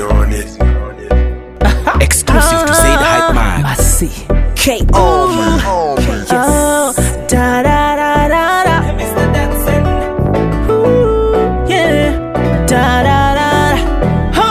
on it. Exclusive to Say the Hype Man. I see. K.O. Oh, Yes. Da da da da da. Mr. Dancing. Ooh, yeah. Da da da. Oh,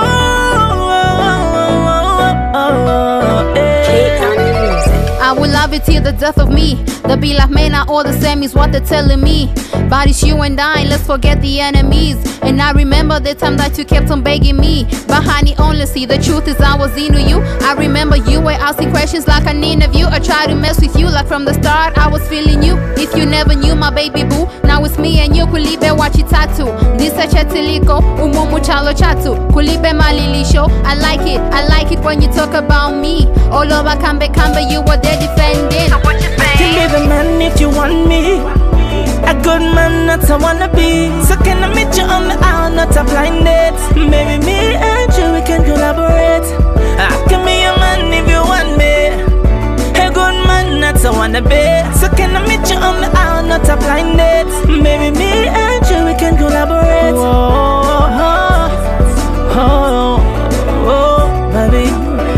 I will love it till the death of me. The be like man are all the same is what they're telling me. But it's you and I, let's forget the enemies. And I remember the time that you kept on begging me. But honey, honestly, the truth is I was into you. I remember you were asking questions like an interview. I tried to mess with you like from the start I was feeling you. If you never knew my baby boo, now it's me and you. Kulibe wachi tatu, disa chatiliko, umumu chalo chatu. Kulibe malili show, I like it when you talk about me. All over Kambe, you were there defending. I can be the man if you want me. A good man, not I wanna be. So can I meet you on the aisle, not a blind date? Maybe me and you, we can collaborate. I can be your man if you want me. A good man, not I wanna be. So can I meet you on the aisle, not a blind date? Maybe me and you, we can collaborate. Oh, oh, oh, oh, baby.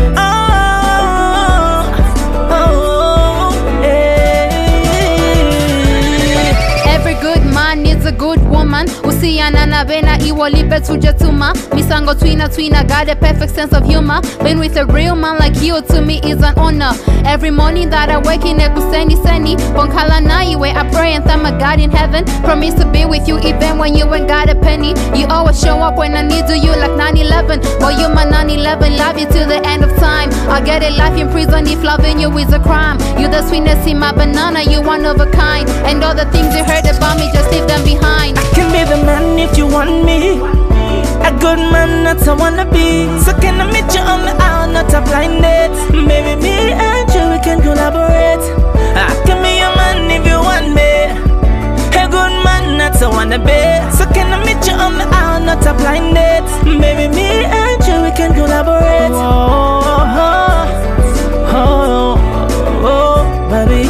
Needs a good woman. Usiana na bena iwolipe tujatuma. Misango twina got a perfect sense of humor. Being with a real man like you to me is an honor. Every morning that I wake in ekusendi sendi. Ponkala na iwe I pray and thank my God in heaven. Promise to be with you even when you ain't got a penny. You always show up when I need you like 9/11. Boy, you my 9/11, love you till the end of time. I'll get a life in prison if loving you is a crime. You the sweetness in my banana, you one of a kind. And all the things you heard about me, just leave them behind. I can be the man if you want me. A good man, not I wanna be. So can I meet you on the aisle, not a blind date? Maybe me and you, we can collaborate. I can be your man if you want me. A good man, not I wanna be. So can I meet you on the aisle, not a blind date? Maybe me and you, we can collaborate. Oh, oh, oh, oh, oh, baby.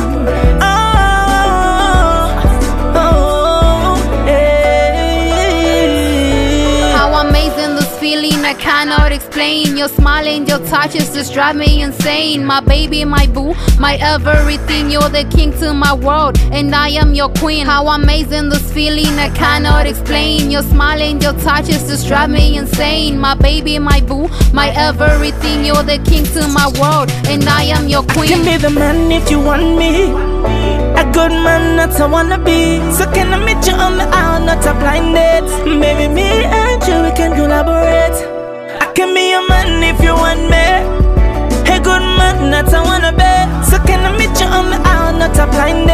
I cannot explain. Your smile and your touches just drive me insane. My baby, my boo, my everything. You're the king to my world, and I am your queen. How amazing this feeling, I cannot explain. Your smile and your touches just drive me insane. My baby, my boo, my everything. You're the king to my world, and I am your queen. I can be the man if you want me. A good man, not I wanna be. So can I meet you on the aisle, not a blind date? Maybe me and you, we can collaborate. I can be your man if you want me. A good man, not I wanna be. So can I meet you on the aisle, not a blind date?